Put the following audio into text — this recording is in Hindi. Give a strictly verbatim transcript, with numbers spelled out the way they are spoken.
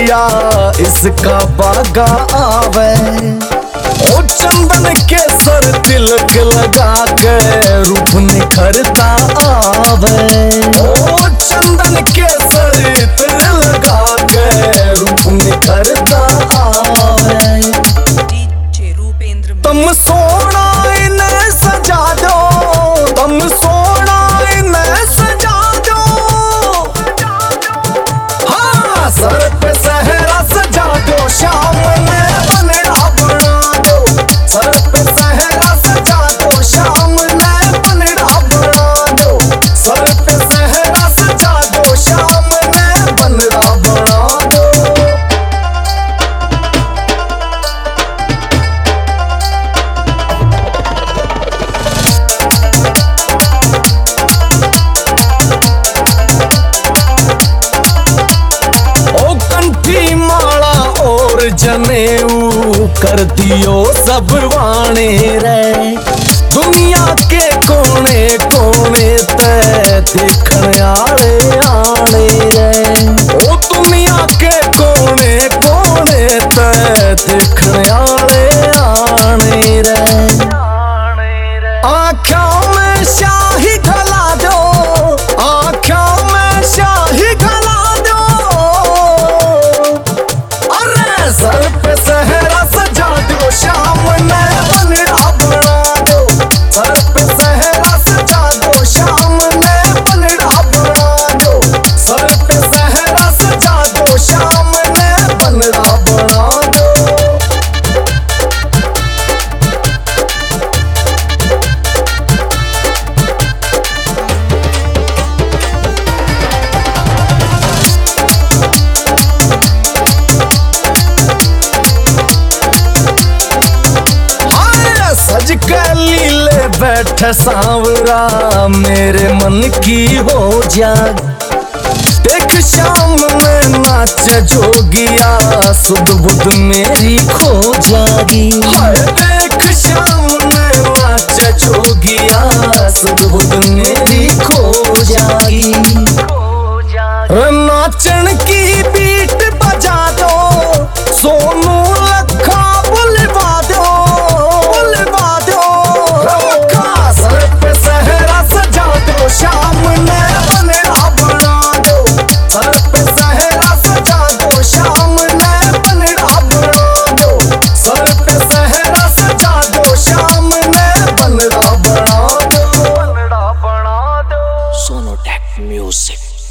जोगिया इसका बागा आवे। ओ चंदन के सर तिलक लगा के रूप निखरता आवे। ओ चंदन के सर तिलक लगा के रूप निखरता आवे। तुम सोना इन्हें सजा दो, तुम सोना इन्हें सजा दो। हाँ सर पे सहरा सजा दो, शाम में बनड़ा बना दो। सर पे सहरा सजा दो, शाम में बनड़ा बना दो। सर पे सहरा सजा दो, शाम में बनड़ा बना दो। माला और जनेऊ कर दियो सब वाणे रे। दुनिया के कोने कोने ते देखने आले आले रे। ओ दुनिया के कोने कोने ते देखने आले आने रे। आँखों में शाही ढला दो, आँखों में शाही ढला दो। सर पे सहरा सजा दो, शाम में बनड़ा बना दो। सर पे सहरा सजा दो, शाम में बनड़ा बना दो। सर पे सहरा सजा दो, शाम में बनड़ा बना दो। सज के लीले बैठे सांवरा, मेरे मन की हो जाग। देख शाम में नाच जोगिया, सुध बुध मेरी खो जागी। हाय देख शाम में नाच जोगिया,